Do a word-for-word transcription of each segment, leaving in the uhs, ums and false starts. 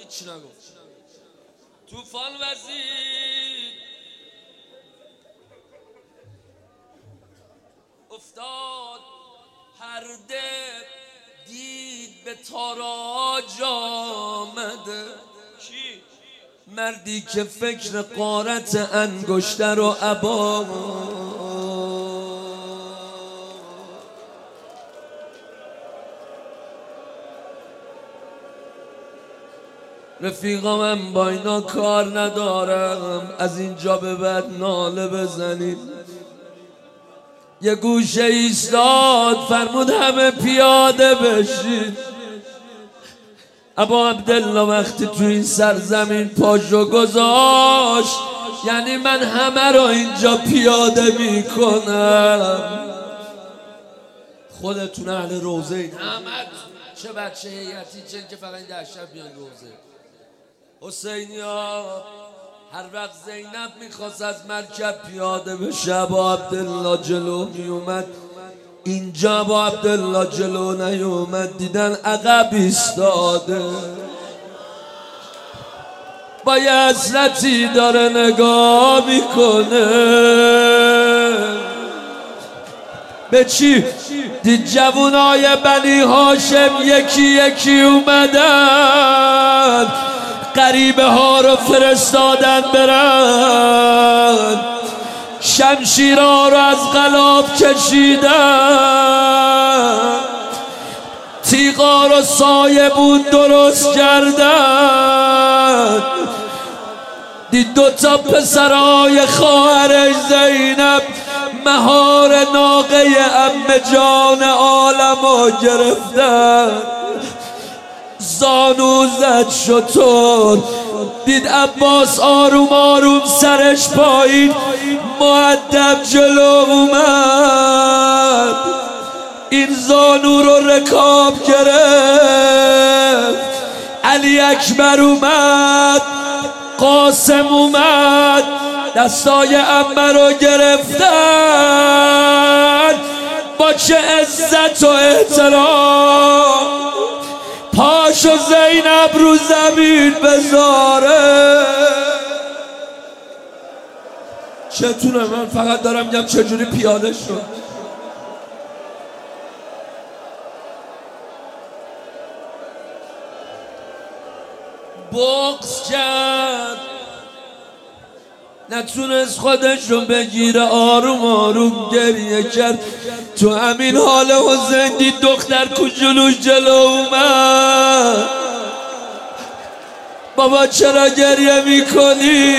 هیچ نگفت. طوفان وزید افتاد پرده، دید به تاراج آمده. کی؟ مردی که فکر غارت انگشتر و عبا. رفیقا من با اینا کار ندارم، از اینجا به بعد ناله بزنید. یه گوشه ایستاد فرمود همه پیاده بشید. ابا عبدالله وقتی تو این سرزمین پاشو گذاشت، یعنی من همه رو اینجا پیاده میکنم. خودتون اهل روزه این، همه چه بچه هیئتی چه که فقط این ده شب بیان روزه. حسینی ها هر وقت زینب میخواست از مرکب پیاده بشه، ابا عبدالله جلو میومد. اینجا ابا عبدالله جلو نیومد، دیدن عقب ایستاده. با یه حسرتی داره نگاه میکنه به چی؟ دید جوونای بنی هاشم یکی یکی اومدن، غریبه ها رو فرستادن برن، شمشیرها رو از غلاف کشیدن، تیغا رو سایبون درست کردن. دید دوتا پسرای خواهرش زینب مهار ناقه عمه جان عالمو گرفتن. زانو زد شطور، دید عباس آروم آروم سرش پایین، مؤدب جلو اومد. این زانو رو رکاب گرفت. علی اکبر اومد، قاسم اومد، دستای عمه رو گرفتن. با چه عزت و احترام پاشو زینب رو زمین بذاره. چتونه؟ من فقط دارم میگم چجوری پیاده شد. بغض کرد، نتونست خودش رو بگیره، آروم آروم گریه کرد. تو همین حال حسین دید دختر کوچولوش جلو اومد. بابا چرا گریه میکنی؟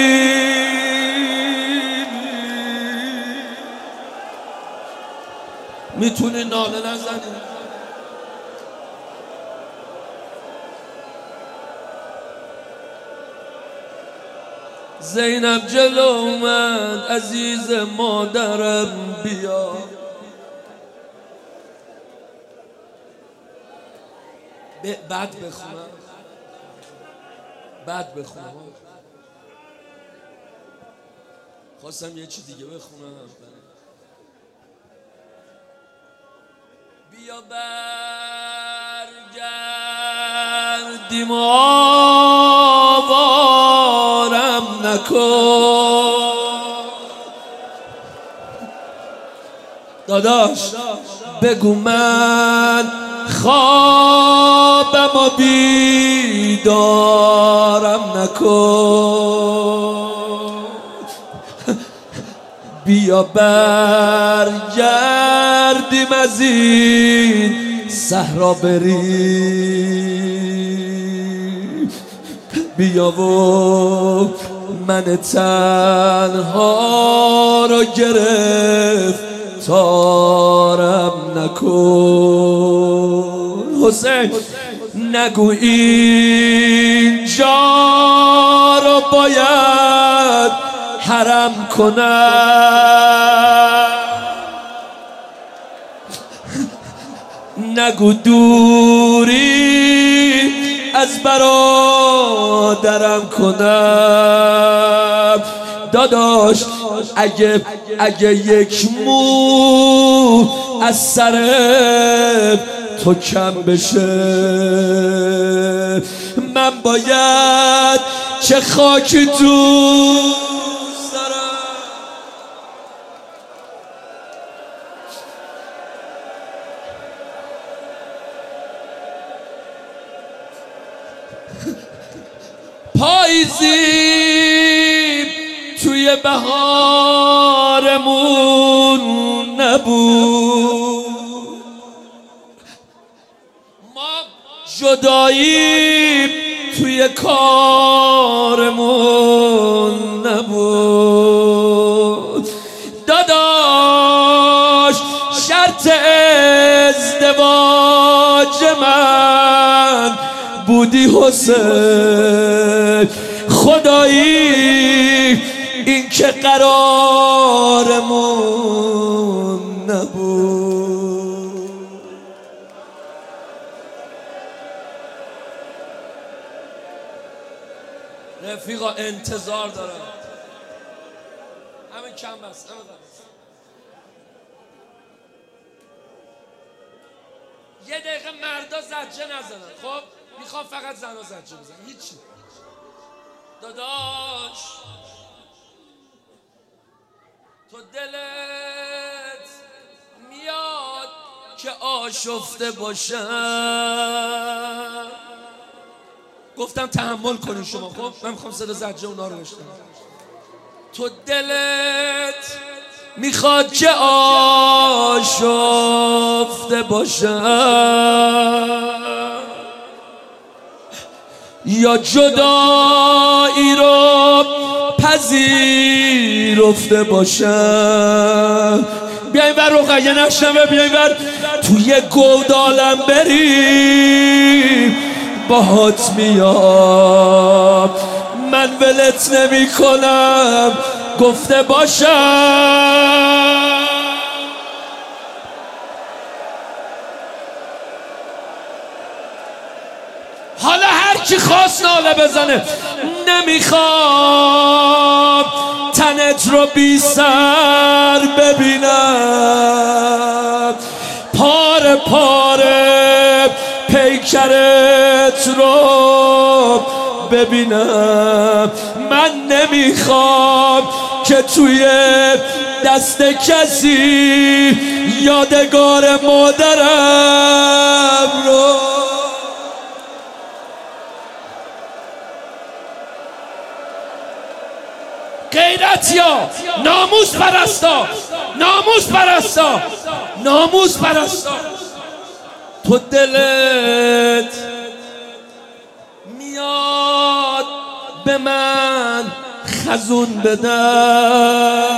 میتونی ناله نزنی؟ زینب جلو اومد، عزیز مادرم بیا. بعد بخونم بعد بخونم خواستم یه چی دیگه بخونم. بیا برگردیم آوارم نکن. داداش بگو من خوابم و بیدارم نکن. بیا برگردیم از این صحرا بریم. بیا و من تنها رو گرفتارم نکن. حسین نگو اینجا رو باید حرم کنم، نگو دوری از برادرم کنم. داداش اگه اگه یک مو از سر تو کم بشه. من باید چه خاکی دوست دارم. پاییزی توی بهارمون نبود، ما جدایی توی کارمون نبود. داداش شرط ازدواج من بودی حسین، خدایی این که قرارمون نبود. رفیقا انتظار دارم، همین کم بس، همین بس. یه دقیقه مردا زجه نزنن. خب میخوام فقط زنا زجه بزن، هیچی. داداش تو دلت میاد که آشفته باشم. گفتم تحمل کنین شما. خب من میخوام صدا زجه اونا رو بشنوم. تو دلت میخواد که آشفته باشم، یا جدایی رو پذیرفته باشم. بیاین ور رقیه نشنوه، بیاین ور توی گودالم بریم باهات میام، من ولت نمی کنم گفته باشم. حالا هر کی خواست ناله بزنه. نمیخوام تنت رو بی سر ببینم، پاره پاره پیکرت رو ببینم. من نمیخوام که توی دست کسی یادگار مادرم رو. غیرتیا، ناموس پرستا، ناموس پرستا، ناموس پرستا، تو دلت میاد به من خزون بدم،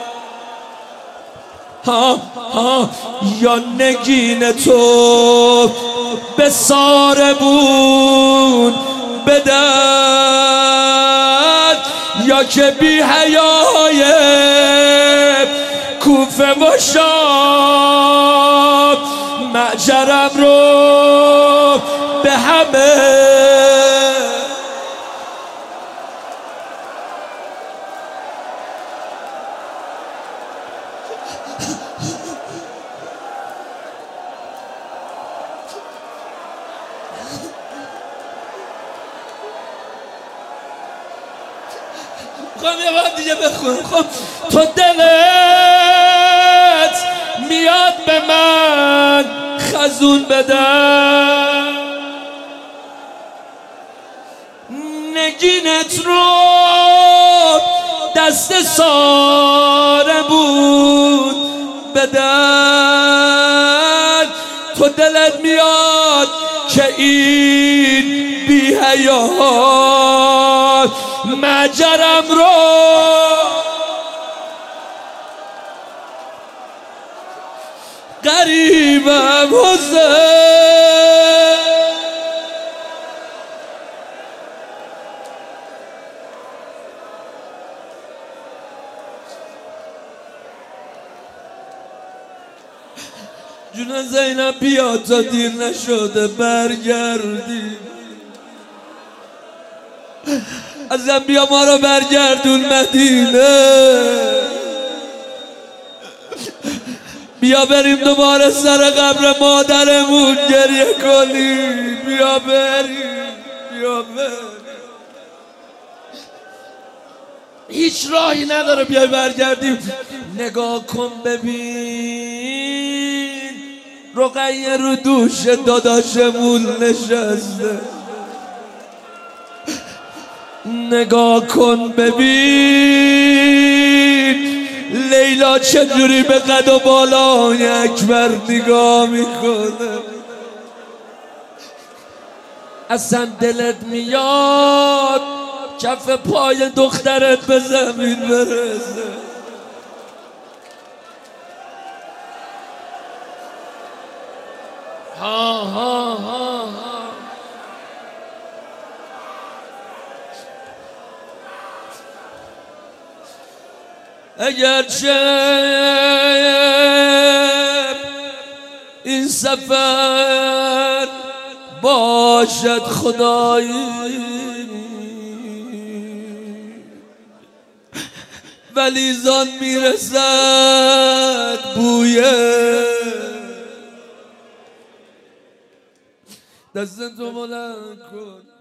ها ها، یا نگین تو به ساربون بدن، یا که بی حیای کوفه باشم معجرم رو به همه. خب یه بار دیگه بخون. خب تو دلت میاد به من خزون بدم، نگینت رو دست ساربون بدن. تو دلت میاد که این بی حیات مجرم رو قریبم حسین. جون زینب بیا تا دیر نشده برگردی، ازم بیا ما رو برگردون مدینه. بیا بریم دوباره سر قبر مادرمون گریه کنیم. بیا بریم، بیا بریم. هیچ راهی نداره بیای برگردیم. نگاه کن ببین رقیه رو دوش داداشمون نشسته. نگاه کن ببین لیلا چجوری به قد و بالای اکبر نگاه میکنه. اصلا دلت میاد کف پای دخترت به زمین برسه. ها ها ها ها اگرچه این سفر باشد خدایی، ولی زان میرسد بویه. دست تو بلند کن.